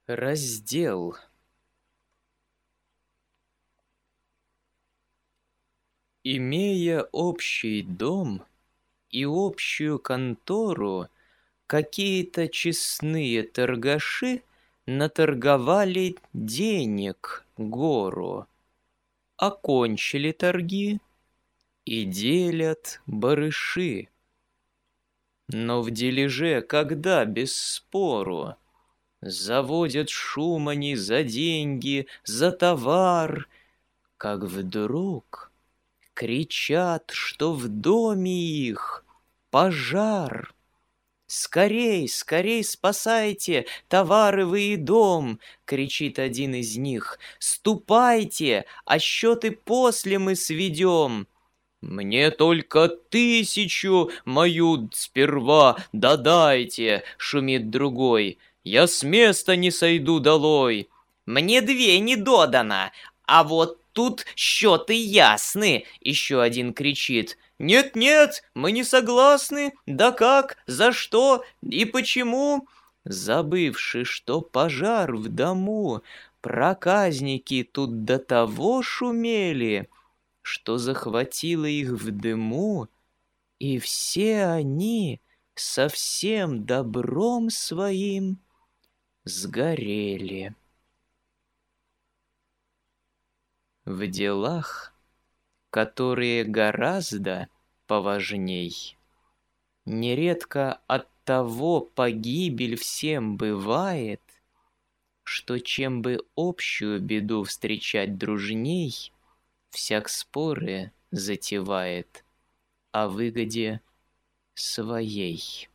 Раздел. Имея общий дом и общую контору, какие-то честные торгаши наторговали денег гору, окончили торги и делят барыши. Но в дележе, когда без спору заводят шум они за деньги, за товар, как вдруг кричат, что в доме их пожар. «Скорей, скорей спасайте товары вы и дом!» — кричит один из них. «Ступайте, а счеты после мы сведем!» «Мне только 1000 мою сперва додайте!» — шумит другой. «Я с места не сойду долой!» «Мне 2 не додано, а вот тут счеты ясны!» — еще один кричит. «Нет-нет, мы не согласны! Да как? За что? И почему?» Забывши, что пожар в дому, проказники тут до того шумели, что захватило их в дыму, и все они со всем добром своим сгорели. В делах, которые гораздо поважней, нередко от того погибель всем бывает, что чем бы общую беду встречать дружней, всяк споры затевает о выгоде своей.